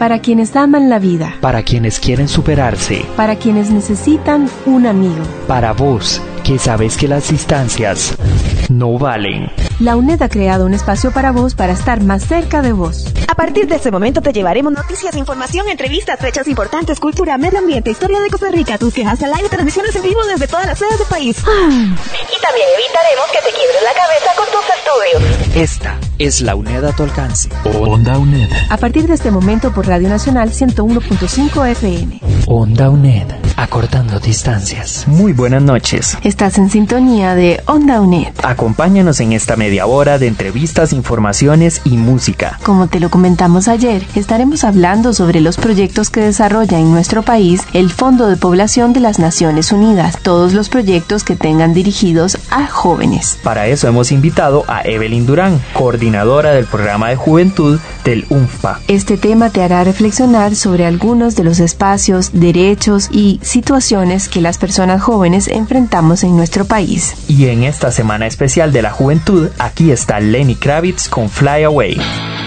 Para quienes aman la vida. Para quienes quieren superarse. Para quienes necesitan un amigo. Para vos, que sabes que las distancias no valen. La UNED ha creado un espacio para vos para estar más cerca de vos. A partir de este momento te llevaremos noticias, información, entrevistas, fechas importantes, cultura, medio ambiente, historia de Costa Rica, tus quejas al aire, transmisiones en vivo desde todas las sedes del país. Y también evitaremos que te quiebres la cabeza con tus estudios. Esta es la UNED a tu alcance. Onda UNED. A partir de este momento por Radio Nacional 101.5 FM. Onda UNED, acortando distancias. Muy buenas noches. Estás en sintonía de Onda UNED. Acompáñanos en esta media hora de entrevistas, informaciones y música. Como te lo comentamos ayer, estaremos hablando sobre los proyectos que desarrolla en nuestro país el Fondo de Población de las Naciones Unidas, todos los proyectos que tengan dirigidos a jóvenes. Para eso hemos invitado a Evelyn Durán, coordinadora del programa de juventud del UNFPA. Este tema te hará reflexionar sobre algunos de los espacios, derechos y situaciones que las personas jóvenes enfrentamos en nuestro país. Y en esta semana especial de la juventud, aquí está Lenny Kravitz con Fly Away.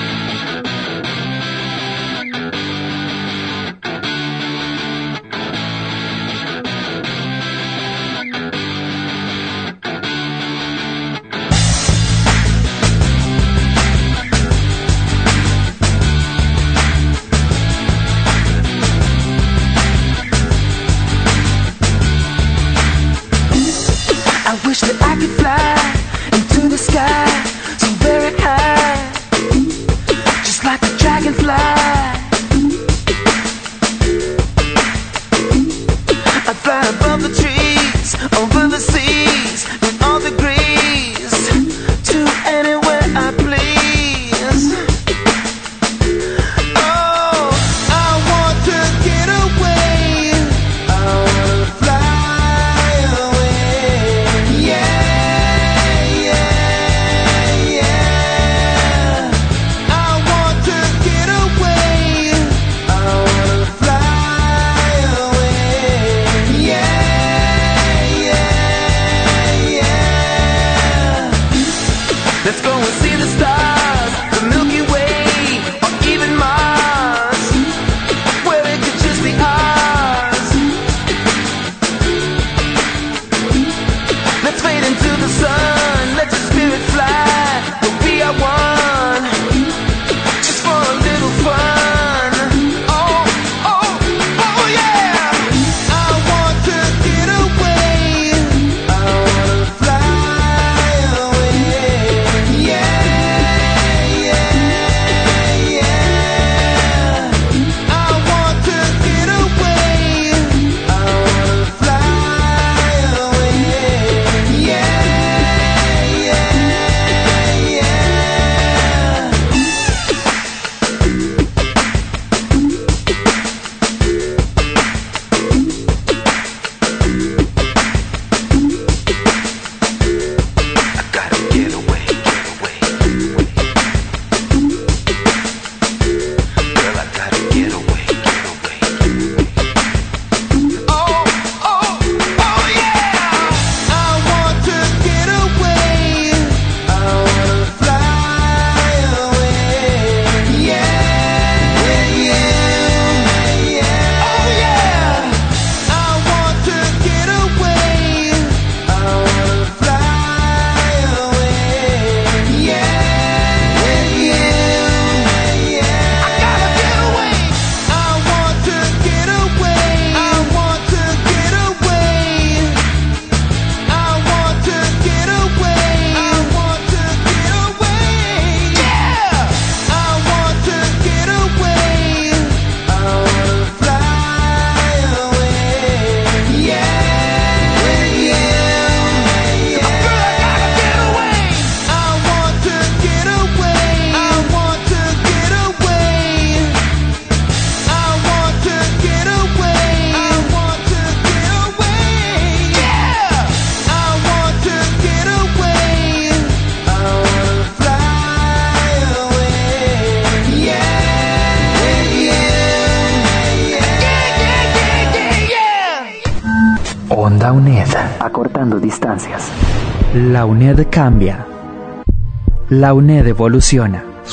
Onda UNED, acortando distancias. La UNED cambia. La UNED evoluciona.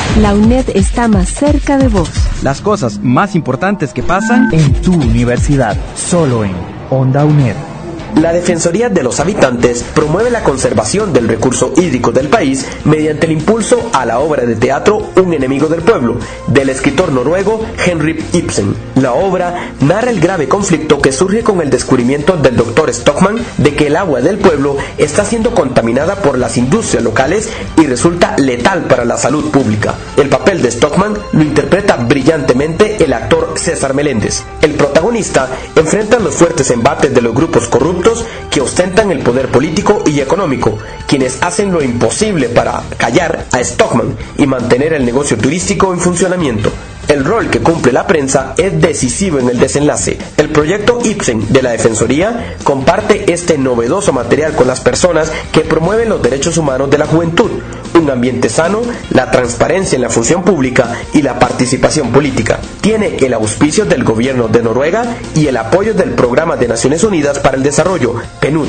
La UNED está más cerca de vos. Las cosas más importantes que pasan en tu universidad, solo en Onda UNED. La Defensoría de los Habitantes promueve la conservación del recurso hídrico del país mediante el impulso a la obra de teatro Un enemigo del pueblo, del escritor noruego Henrik Ibsen. La obra narra el grave conflicto que surge con el descubrimiento del Dr. Stockmann de que el agua del pueblo está siendo contaminada por las industrias locales y resulta letal para la salud pública. El papel de Stockmann lo interpreta brillantemente el actor César Meléndez. El protagonista enfrenta los fuertes embates de los grupos corruptos que ostentan el poder político y económico, quienes hacen lo imposible para callar a Stockmann y mantener el negocio turístico en funcionamiento. El rol que cumple la prensa es decisivo en el desenlace. El proyecto Ibsen de la Defensoría comparte este novedoso material con las personas que promueven los derechos humanos de la juventud, un ambiente sano, la transparencia en la función pública y la participación política. Tiene el auspicio del gobierno de Noruega y el apoyo del Programa de Naciones Unidas para el Desarrollo, PNUD.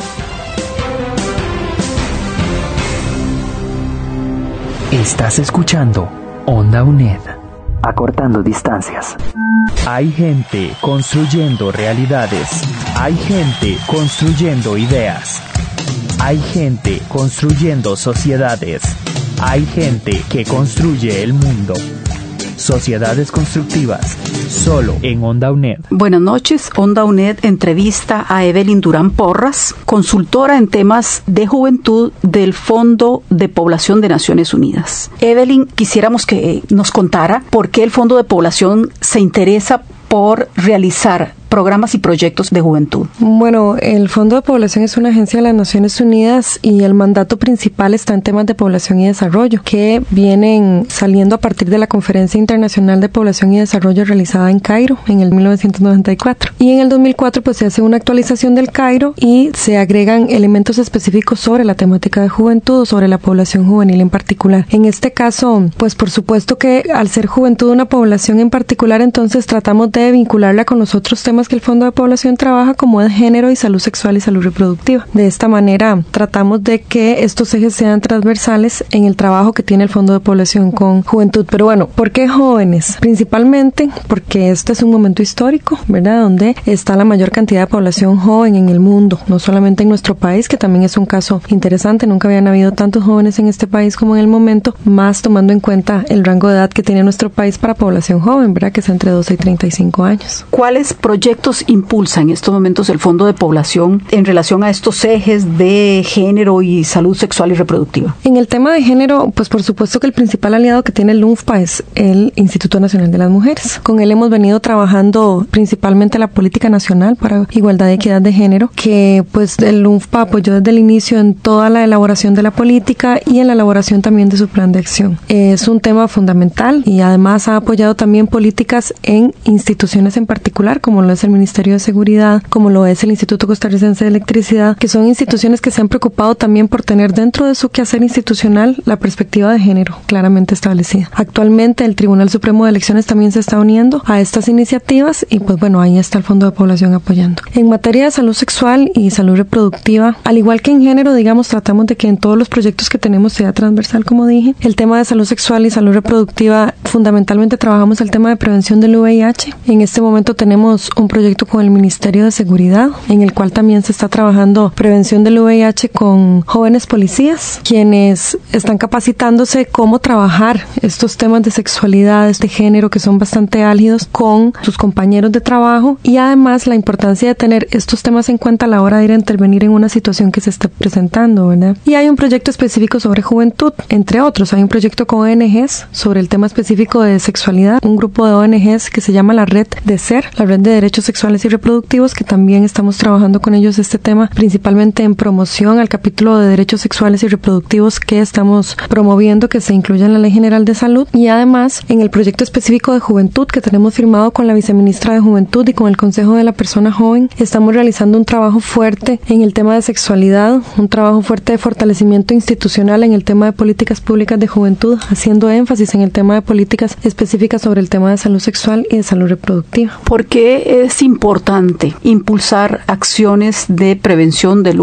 Estás escuchando Onda UNED. Acortando distancias. Hay gente construyendo realidades. Hay gente construyendo ideas. Hay gente construyendo sociedades. Hay gente que construye el mundo. Sociedades constructivas, solo en Onda UNED. Buenas noches. Onda UNED entrevista a Evelyn Durán Porras, consultora en temas de juventud del Fondo de Población de Naciones Unidas. Evelyn, quisiéramos que nos contara por qué el Fondo de Población se interesa por realizar programas y proyectos de juventud. Bueno, el Fondo de Población es una agencia de las Naciones Unidas y el mandato principal está en temas de población y desarrollo, que vienen saliendo a partir de la Conferencia Internacional de Población y Desarrollo realizada en Cairo en el 1994. Y en el 2004 pues se hace una actualización del Cairo y se agregan elementos específicos sobre la temática de juventud o sobre la población juvenil en particular. En este caso, pues por supuesto que al ser juventud una población en particular, entonces tratamos de vincularla con los otros temas que el Fondo de Población trabaja, como es género y salud sexual y salud reproductiva. De esta manera tratamos de que estos ejes sean transversales en el trabajo que tiene el Fondo de Población con juventud. Pero bueno, ¿por qué jóvenes? Principalmente porque este es un momento histórico, ¿verdad? Donde está la mayor cantidad de población joven en el mundo, no solamente en nuestro país, que también es un caso interesante. Nunca habían habido tantos jóvenes en este país como en el momento, más tomando en cuenta el rango de edad que tiene nuestro país para población joven, ¿verdad? Que es entre 12 y 35 años. ¿Cuáles proyectos impulsa en estos momentos el Fondo de Población en relación a estos ejes de género y salud sexual y reproductiva? En el tema de género, pues por supuesto que el principal aliado que tiene el UNFPA es el Instituto Nacional de las Mujeres. Con él hemos venido trabajando principalmente la política nacional para igualdad y equidad de género, que pues el UNFPA apoyó desde el inicio en toda la elaboración de la política y en la elaboración también de su plan de acción. Es un tema fundamental y además ha apoyado también políticas en instituciones en particular, como lo es el Ministerio de Seguridad, como lo es el Instituto Costarricense de Electricidad, que son instituciones que se han preocupado también por tener dentro de su quehacer institucional la perspectiva de género claramente establecida. Actualmente el Tribunal Supremo de Elecciones también se está uniendo a estas iniciativas y pues bueno, ahí está el Fondo de Población apoyando. En materia de salud sexual y salud reproductiva, al igual que en género, digamos, tratamos de que en todos los proyectos que tenemos sea transversal, como dije. El tema de salud sexual y salud reproductiva, fundamentalmente trabajamos el tema de prevención del VIH. En este momento tenemos un proyecto con el Ministerio de Seguridad, en el cual también se está trabajando prevención del VIH con jóvenes policías, quienes están capacitándose cómo trabajar estos temas de sexualidad, de género, que son bastante álgidos, con sus compañeros de trabajo, y además la importancia de tener estos temas en cuenta a la hora de ir a intervenir en una situación que se esté presentando, ¿verdad? Y hay un proyecto específico sobre juventud, entre otros. Hay un proyecto con ONGs sobre el tema específico de sexualidad, un grupo de ONGs que se llama la Red de Ser, la Red de Derechos Sexuales y Reproductivos, que también estamos trabajando con ellos este tema, principalmente en promoción al capítulo de derechos sexuales y reproductivos que estamos promoviendo que se incluya en la Ley General de Salud, y además en el proyecto específico de juventud que tenemos firmado con la viceministra de Juventud y con el Consejo de la Persona Joven. Estamos realizando un trabajo fuerte en el tema de sexualidad, un trabajo fuerte de fortalecimiento institucional en el tema de políticas públicas de juventud, haciendo énfasis en el tema de políticas específicas sobre el tema de salud sexual y de salud reproductiva. ¿Por qué es importante impulsar acciones de prevención del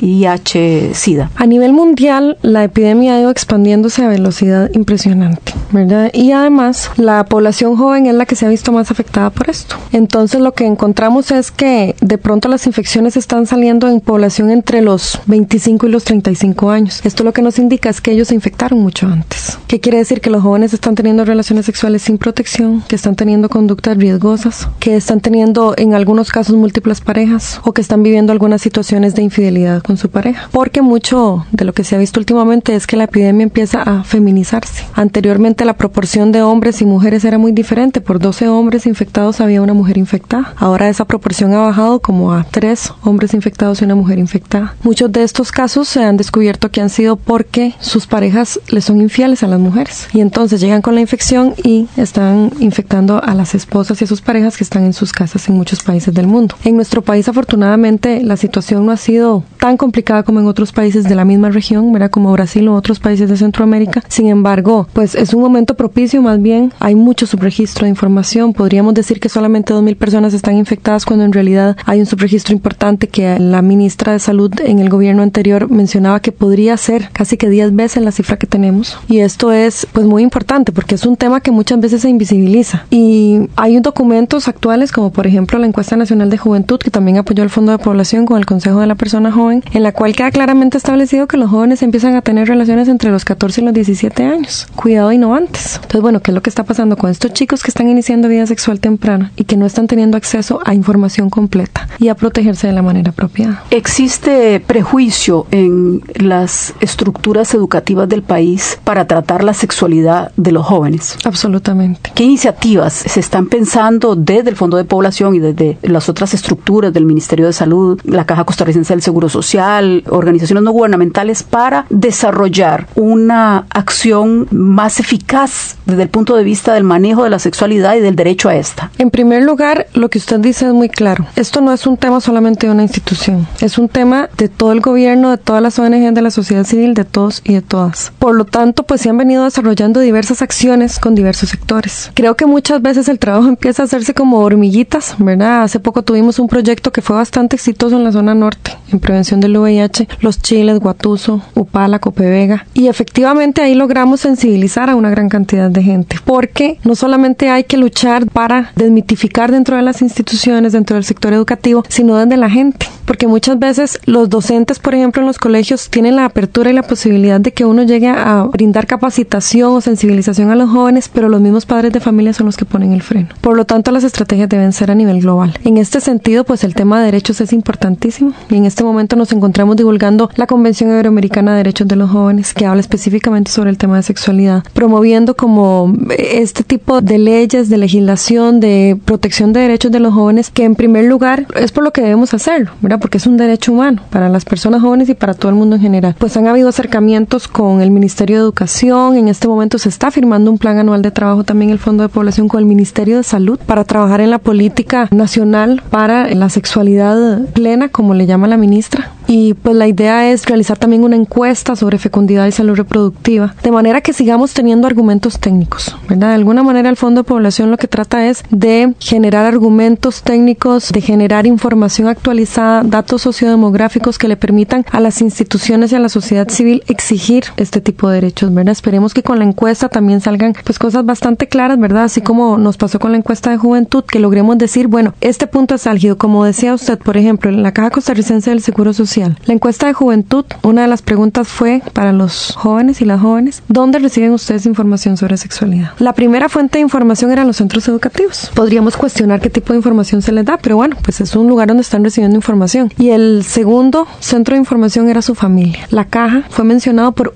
VIH-Sida? A nivel mundial, la epidemia ha ido expandiéndose a velocidad impresionante, ¿verdad? Y además, la población joven es la que se ha visto más afectada por esto. Entonces, lo que encontramos es que de pronto las infecciones están saliendo en población entre los 25 y los 35 años. Esto lo que nos indica es que ellos se infectaron mucho antes. ¿Qué quiere decir? Que los jóvenes están teniendo relaciones sexuales sin protección, que están teniendo conductas riesgosas, que están teniendo en algunos casos múltiples parejas o que están viviendo algunas situaciones de infidelidad con su pareja. Porque mucho de lo que se ha visto últimamente es que la epidemia empieza a feminizarse. Anteriormente la proporción de hombres y mujeres era muy diferente. Por 12 hombres infectados había una mujer infectada. Ahora esa proporción ha bajado como a 3 hombres infectados y una mujer infectada. Muchos de estos casos se han descubierto que han sido porque sus parejas les son infieles a las mujeres y entonces llegan con la infección y están infectando a las esposas y a sus parejas que están en sus casas en muchos países del mundo. En nuestro país, afortunadamente, la situación no ha sido tan complicada como en otros países de la misma región, ¿verdad? Como Brasil o otros países de Centroamérica. Sin embargo, pues es un momento propicio, más bien hay mucho subregistro de información. Podríamos decir que solamente 2,000 personas están infectadas cuando en realidad hay un subregistro importante que la ministra de Salud en el gobierno anterior mencionaba que podría ser casi que 10 veces la cifra que tenemos. Y esto es pues muy importante porque es un tema que muchas veces se invisibiliza. Y hay documentos actuales como por ejemplo la Encuesta Nacional de Juventud que también apoyó el Fondo de Población con el Consejo de la Persona Joven, en la cual queda claramente establecido que los jóvenes empiezan a tener relaciones entre los 14 y los 17 años. Cuidado y no antes. Entonces, bueno, ¿qué es lo que está pasando con estos chicos que están iniciando vida sexual temprana y que no están teniendo acceso a información completa y a protegerse de la manera apropiada? ¿Existe prejuicio en las estructuras educativas del país para tratar la sexualidad de los jóvenes? Absolutamente. ¿Qué iniciativas se están pensando desde el Fondo de Población y desde las otras estructuras del Ministerio de Salud, la Caja Costarricense del Seguro Social, organizaciones no gubernamentales para desarrollar una acción más eficaz desde el punto de vista del manejo de la sexualidad y del derecho a esta? En primer lugar, lo que usted dice es muy claro. Esto no es un tema solamente de una institución, es un tema de todo el gobierno, de todas las ONG, de la sociedad civil, de todos y de todas. Por lo tanto, pues se han venido desarrollando diversas acciones con diversos sectores. Creo que muchas veces el trabajo empieza a hacerse como hormiguitas, ¿verdad? Hace poco tuvimos un proyecto que fue bastante exitoso en la zona norte, en prevención del VIH, Los Chiles, Guatuso, Upala, Copevega, y efectivamente ahí logramos sensibilizar a una gran cantidad de gente, porque no solamente hay que luchar para desmitificar dentro de las instituciones, dentro del sector educativo, sino desde la gente, porque muchas veces los docentes, por ejemplo, en los colegios tienen la apertura y la posibilidad de que uno llegue a brindar capacitación o sensibilización a los jóvenes, pero los mismos padres de familia son los que ponen el freno. Por lo tanto, las estrategias deben ser a nivel global. En este sentido, pues el tema de derechos es importantísimo y en este momento nos encontramos divulgando la Convención Iberoamericana de Derechos de los Jóvenes, que habla específicamente sobre el tema de sexualidad, promoviendo como este tipo de leyes, de legislación, de protección de derechos de los jóvenes, que en primer lugar es por lo que debemos hacerlo, ¿verdad? Porque es un derecho humano para las personas jóvenes y para todo el mundo en general. Pues han habido acercamientos con el Ministerio de Educación, en este momento se está firmando un plan anual de trabajo también el Fondo de Población con el Ministerio de Salud para trabajar en la política nacional para la sexualidad plena, como le llama la ministra. Y pues la idea es realizar también una encuesta sobre fecundidad y salud reproductiva, de manera que sigamos teniendo argumentos técnicos, ¿verdad? De alguna manera el Fondo de Población lo que trata es de generar argumentos técnicos, de generar información actualizada, datos sociodemográficos que le permitan a las instituciones y a la sociedad civil exigir este tipo de derechos, ¿verdad? Esperemos que con la encuesta también salgan pues cosas bastante claras, ¿verdad? Así como nos pasó con la encuesta de juventud, que logremos decir, bueno, este punto es álgido, como decía usted, por ejemplo, en la Caja Costarricense del Seguro Social. La encuesta de juventud, una de las preguntas fue para los jóvenes y las jóvenes, ¿dónde reciben ustedes información sobre sexualidad? La primera fuente de información eran los centros educativos. Podríamos cuestionar qué tipo de información se les da, pero bueno, pues es un lugar donde están recibiendo información. Y el segundo centro de información era su familia. La Caja fue mencionado por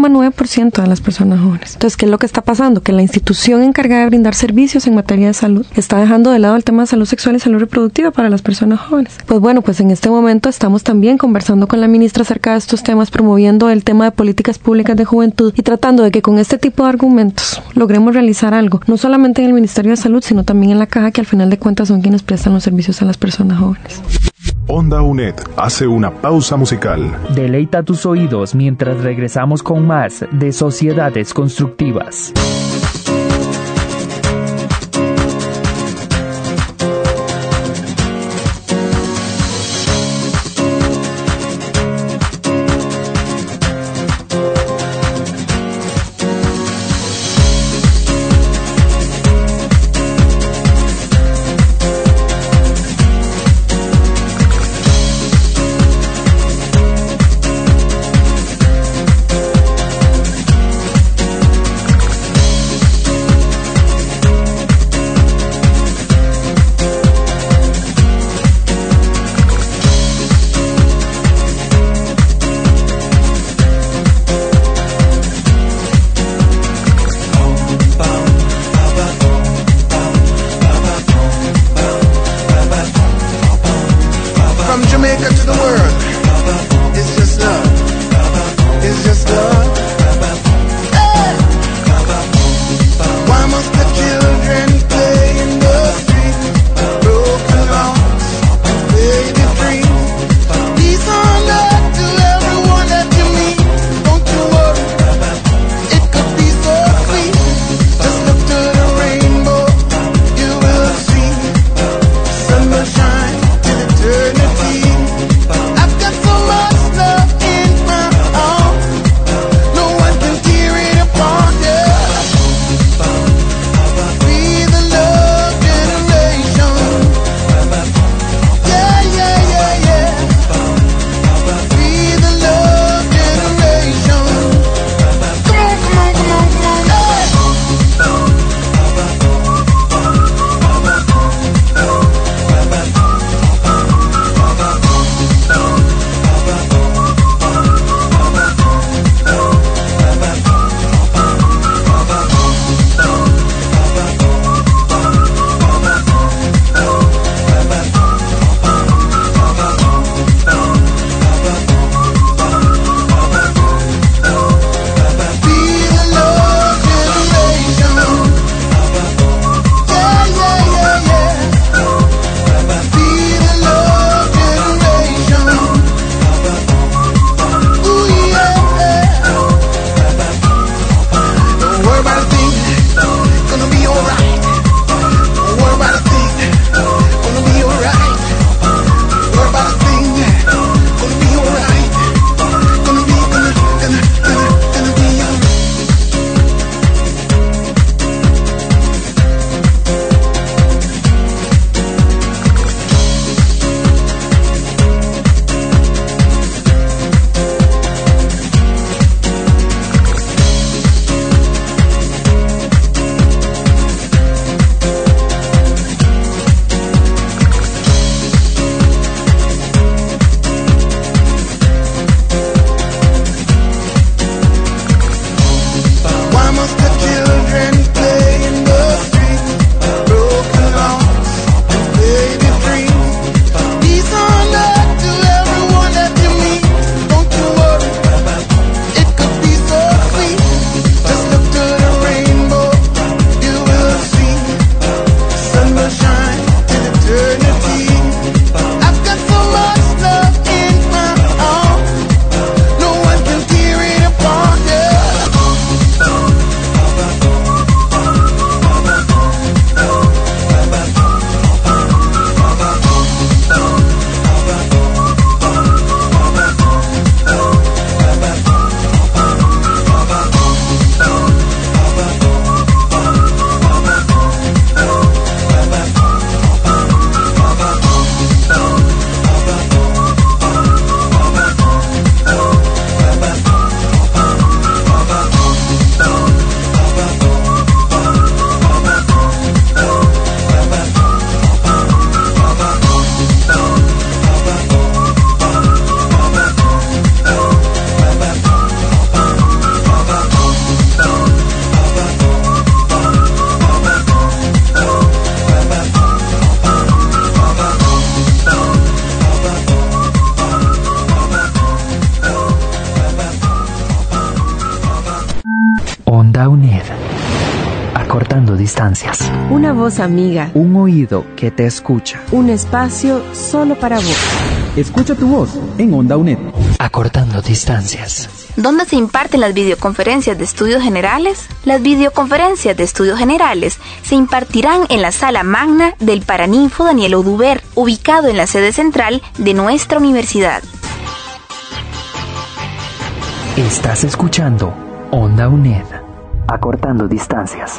1,9% de las personas jóvenes. Entonces, ¿qué es lo que está pasando? Que la institución encargada de brindar servicios en materia de salud está dejando de lado el tema de salud sexual y salud reproductiva para las personas jóvenes. Pues bueno, pues en este momento estamos también conversando con la ministra acerca de estos temas, promoviendo el tema de políticas públicas de juventud y tratando de que con este tipo de argumentos logremos realizar algo, no solamente en el Ministerio de Salud, sino también en la Caja, que al final de cuentas son quienes prestan los servicios a las personas jóvenes. Onda UNED hace una pausa musical. Deleita tus oídos mientras regresamos con más de Sociedades Constructivas. Una voz amiga. Un oído que te escucha. Un espacio solo para vos. Escucha tu voz en Onda UNED. Acortando distancias. ¿Dónde se imparten las videoconferencias de estudios generales? Las videoconferencias de estudios generales se impartirán en la sala magna del Paraninfo Daniel Oduber, ubicado en la sede central de nuestra universidad. Estás escuchando Onda UNED. Acortando distancias.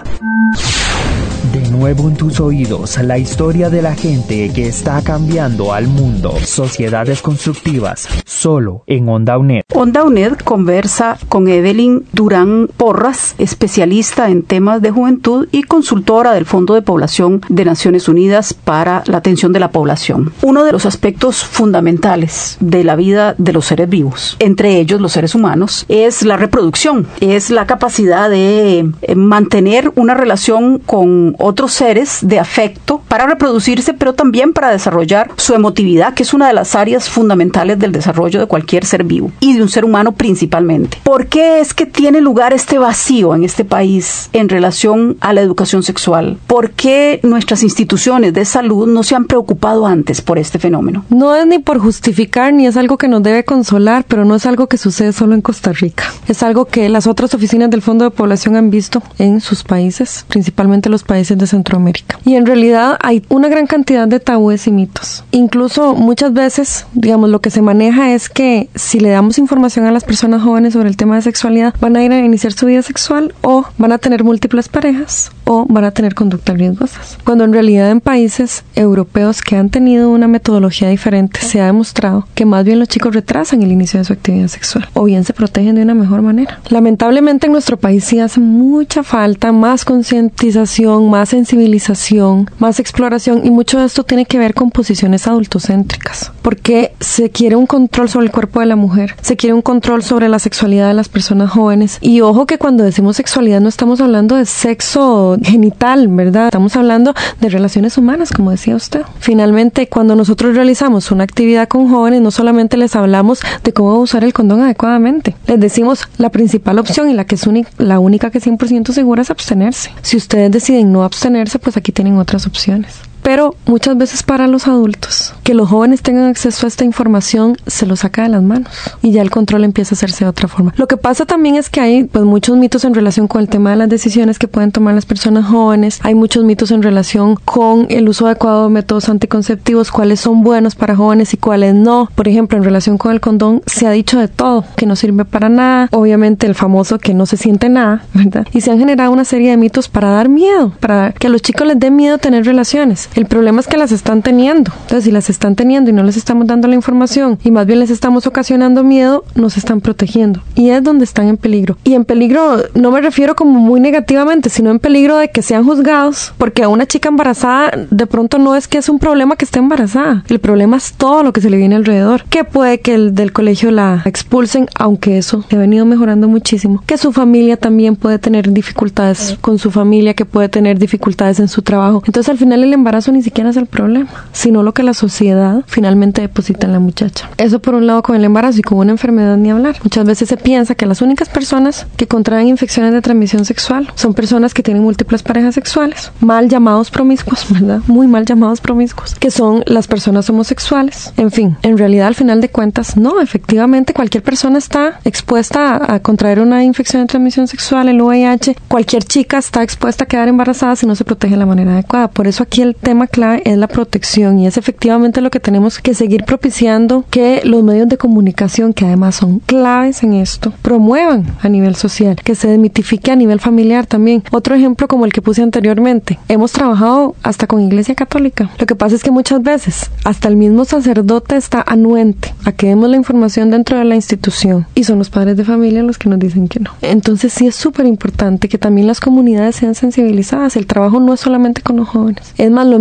De nuevo en tus oídos, la historia de la gente que está cambiando al mundo. Sociedades constructivas, solo en Onda UNED. Onda UNED conversa con Evelyn Durán Porras, especialista en temas de juventud y consultora del Fondo de Población de Naciones Unidas para la Atención de la Población. Uno de los aspectos fundamentales de la vida de los seres vivos, entre ellos los seres humanos, es la reproducción, es la capacidad de mantener una relación con otros seres de afecto para reproducirse, pero también para desarrollar su emotividad, que es una de las áreas fundamentales del desarrollo de cualquier ser vivo y de un ser humano principalmente. ¿Por qué es que tiene lugar este vacío en este país en relación a la educación sexual? ¿Por qué nuestras instituciones de salud no se han preocupado antes por este fenómeno? No es ni por justificar ni es algo que nos debe consolar, pero no es algo que sucede solo en Costa Rica. Es algo que las otras oficinas del Fondo de Población han visto en sus países, principalmente los países de Centroamérica. Y en realidad hay una gran cantidad de tabúes y mitos. Incluso muchas veces, digamos, lo que se maneja es que si le damos información a las personas jóvenes sobre el tema de sexualidad, van a ir a iniciar su vida sexual o van a tener múltiples parejas o van a tener conductas riesgosas. Cuando en realidad en países europeos que han tenido una metodología diferente se ha demostrado que más bien los chicos retrasan el inicio de su actividad sexual o bien se protegen de una mejor manera. Lamentablemente en nuestro país sí hace mucha falta más concientización, más sensibilización, más exploración y mucho de esto tiene que ver con posiciones adultocéntricas porque se quiere un control sobre el cuerpo de la mujer, se quiere un control sobre la sexualidad de las personas jóvenes y ojo que cuando decimos sexualidad no estamos hablando de sexo genital, ¿verdad? Estamos hablando de relaciones humanas, como decía usted. Finalmente, cuando nosotros realizamos una actividad con jóvenes, no solamente les hablamos de cómo usar el condón adecuadamente, les decimos la principal opción y la que es la única que es 100% segura es abstenerse. Si ustedes deciden no abstenerse, pues aquí tienen otras opciones. Pero muchas veces para los adultos, que los jóvenes tengan acceso a esta información se los saca de las manos y ya el control empieza a hacerse de otra forma. Lo que pasa también es que hay pues muchos mitos en relación con el tema de las decisiones que pueden tomar las personas jóvenes, hay muchos mitos en relación con el uso adecuado de métodos anticonceptivos, cuáles son buenos para jóvenes y cuáles no. Por ejemplo, en relación con el condón se ha dicho de todo, que no sirve para nada, obviamente el famoso que no se siente nada, ¿verdad? Y se han generado una serie de mitos para dar miedo, para que a los chicos les dé miedo tener relaciones. El problema es que las están teniendo. Entonces, si las están teniendo y no les estamos dando la información y más bien les estamos ocasionando miedo, nos están protegiendo. Y es donde están en peligro. Y en peligro no me refiero como muy negativamente, sino en peligro de que sean juzgados, porque a una chica embarazada de pronto no es que es un problema que esté embarazada. El problema es todo lo que se le viene alrededor. Que puede que el del colegio la expulsen, aunque eso ha venido mejorando muchísimo. Que su familia también puede tener dificultades con su familia, que puede tener dificultades en su trabajo. Entonces, al final el embarazo ni siquiera es el problema, sino lo que la sociedad finalmente deposita en la muchacha. Eso por un lado con el embarazo y con una enfermedad ni hablar. Muchas veces se piensa que las únicas personas que contraen infecciones de transmisión sexual son personas que tienen múltiples parejas sexuales, mal llamados promiscuos, ¿verdad? Muy mal llamados promiscuos, que son las personas homosexuales. En fin, en realidad al final de cuentas, no, efectivamente cualquier persona está expuesta a contraer una infección de transmisión sexual, el VIH, cualquier chica está expuesta a quedar embarazada si no se protege de la manera adecuada. Por eso aquí el tema clave es la protección y es efectivamente lo que tenemos que seguir propiciando, que los medios de comunicación, que además son claves en esto, promuevan a nivel social, que se desmitifique a nivel familiar también. Otro ejemplo como el que puse anteriormente, hemos trabajado hasta con Iglesia Católica. Lo que pasa es que muchas veces hasta el mismo sacerdote está anuente a que demos la información dentro de la institución y son los padres de familia los que nos dicen que no. Entonces sí es súper importante que también las comunidades sean sensibilizadas. El trabajo no es solamente con los jóvenes, es más, los mismos jóvenes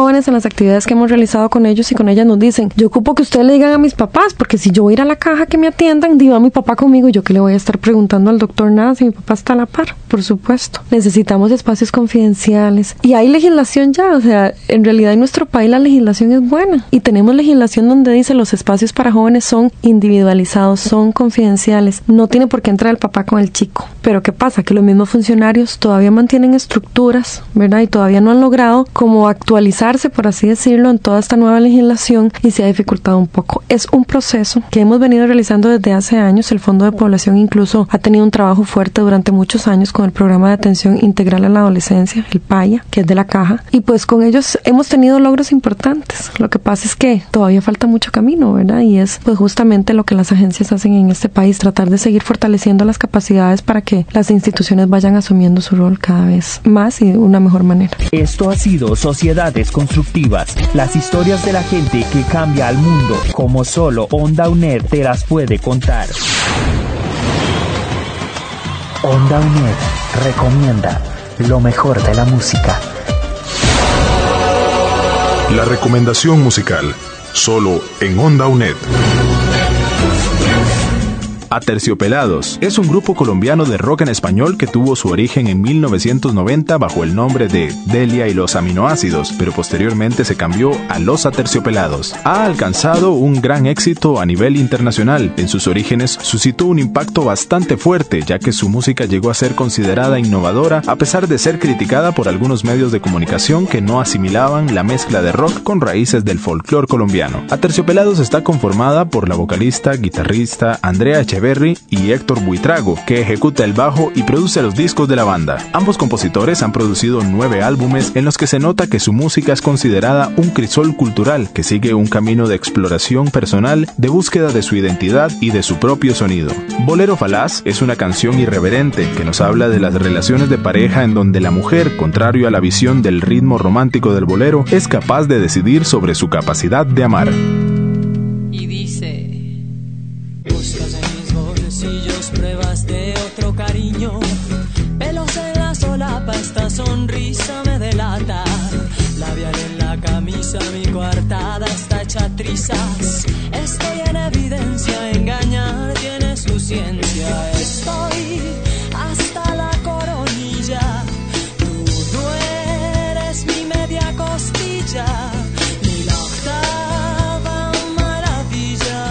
jóvenes en las actividades que hemos realizado con ellos y con ellas nos dicen, yo ocupo que ustedes le digan a mis papás, porque si yo voy a ir a la caja que me atiendan, digo a mi papá conmigo, yo que le voy a estar preguntando al doctor nada si mi papá está a la par. Por supuesto, necesitamos espacios confidenciales y hay legislación ya, o sea, en realidad en nuestro país la legislación es buena y tenemos legislación donde dice los espacios para jóvenes son individualizados, son confidenciales, no tiene por qué entrar el papá con el chico. Pero ¿qué pasa? Que los mismos funcionarios todavía mantienen estructuras, ¿verdad? Y todavía no han logrado como actualizarse, por así decirlo, en toda esta nueva legislación y se ha dificultado un poco. Es un proceso que hemos venido realizando desde hace años. El Fondo de Población incluso ha tenido un trabajo fuerte durante muchos años con el Programa de Atención Integral a la Adolescencia, el PAIA, que es de la Caja, y pues con ellos hemos tenido logros importantes. Lo que pasa es que todavía falta mucho camino, ¿verdad? Y es pues justamente lo que las agencias hacen en este país, tratar de seguir fortaleciendo las capacidades para que las instituciones vayan asumiendo su rol cada vez más y de una mejor manera. Esto ha sido Sociedades Constructivas, las historias de la gente que cambia al mundo, como solo Onda UNED te las puede contar. Onda UNED recomienda lo mejor de la música. La recomendación musical, solo en Onda UNED. Aterciopelados es un grupo colombiano de rock en español que tuvo su origen en 1990 bajo el nombre de Delia y los aminoácidos, pero posteriormente se cambió a Los Aterciopelados. Ha alcanzado un gran éxito a nivel internacional. En sus orígenes suscitó un impacto bastante fuerte, ya que su música llegó a ser considerada innovadora a pesar de ser criticada por algunos medios de comunicación que no asimilaban la mezcla de rock con raíces del folclore colombiano. Aterciopelados está conformada por la vocalista, guitarrista Andrea Echeverri y Héctor Buitrago, que ejecuta el bajo y produce los discos de la banda. Ambos compositores han producido 9 álbumes en los que se nota que su música es considerada un crisol cultural que sigue un camino de exploración personal, de búsqueda de su identidad y de su propio sonido. Bolero Falaz es una canción irreverente que nos habla de las relaciones de pareja en donde la mujer, contrario a la visión del ritmo romántico del bolero, es capaz de decidir sobre su capacidad de amar. Y dice: pruebas de otro cariño, pelos en la solapa, esta sonrisa me delata, labial en la camisa, mi coartada está hecha trizas, estoy en evidencia, engañar tiene su ciencia, estoy hasta la coronilla, tú no eres mi media costilla, ni la octava maravilla.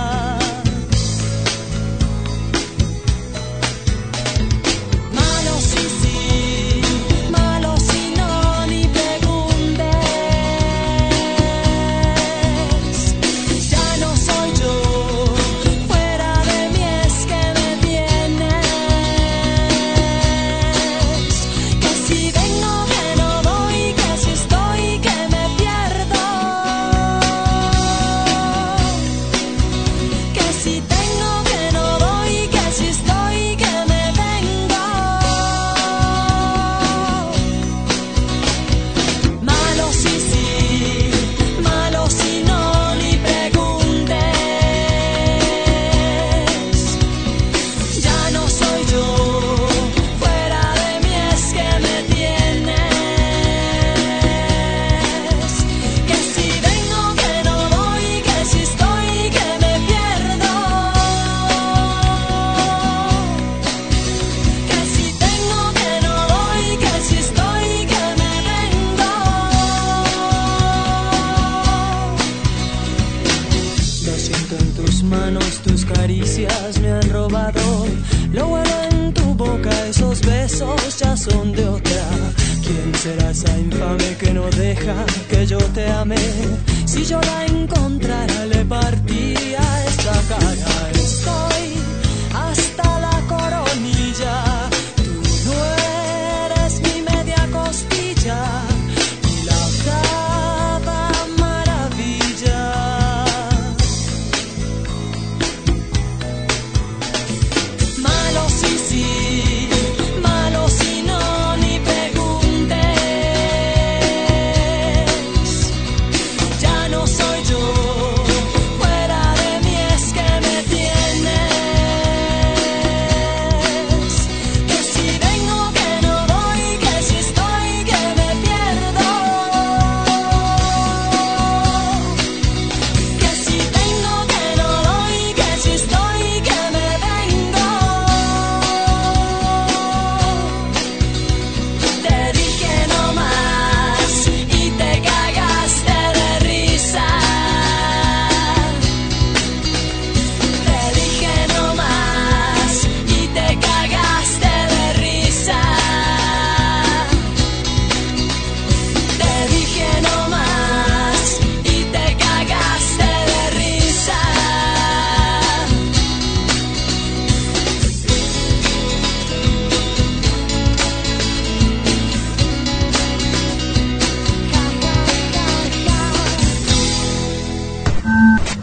caricias me han robado. Lo bueno en tu boca, esos besos ya son de otra. ¿Quién será esa infame que no deja que yo te ame? Si yo la encontrara le partiría esta cara. Estoy hasta la coronilla. Tú no eres mi media costilla y la octava maravilla. Malo sí, sí, malo si no, ni preguntes. Ya no soy yo, fuera de mí es que me tienes.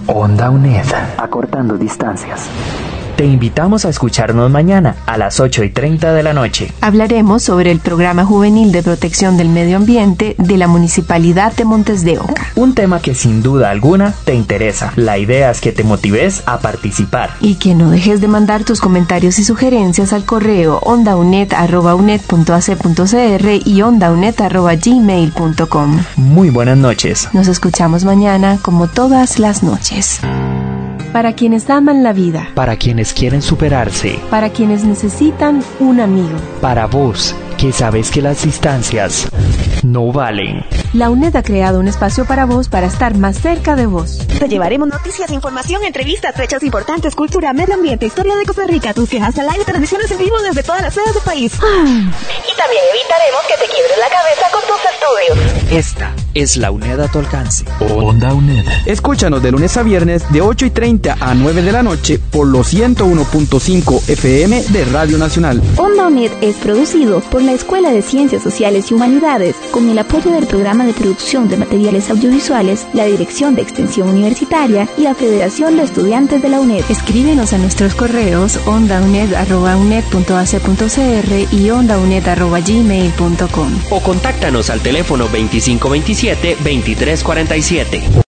Onda UNED. Acortando distancias. Te invitamos a escucharnos mañana a las 8:30 de la noche. Hablaremos sobre el Programa Juvenil de Protección del Medio Ambiente de la Municipalidad de Montes de Oca. Un tema que sin duda alguna te interesa. La idea es que te motives a participar. Y que no dejes de mandar tus comentarios y sugerencias al correo ondaunet@unet.ac.cr y ondaunet@gmail.com. Muy buenas noches. Nos escuchamos mañana como todas las noches. Para quienes aman la vida. Para quienes quieren superarse. Para quienes necesitan un amigo. Para vos, que sabes que las distancias no valen. La UNED ha creado un espacio para vos para estar más cerca de vos. Te llevaremos noticias, información, entrevistas, fechas importantes, cultura, medio ambiente, historia de Costa Rica, tus quejas al aire, transmisiones en vivo desde todas las sedes del país. Y también evitaremos que te quiebres la cabeza con tus estudios. Esta es la UNED a tu alcance. Onda UNED. Escúchanos de lunes a viernes de 8:30 a 9 de la noche por los 101.5 FM de Radio Nacional. Onda UNED es producido por la Escuela de Ciencias Sociales y Humanidades con el apoyo del Programa de Producción de Materiales Audiovisuales, la Dirección de Extensión Universitaria y la Federación de Estudiantes de la UNED. Escríbenos a nuestros correos ondaunet@unet.ac.cr y ondaunet@gmail.com o contáctanos al teléfono 2527-2347.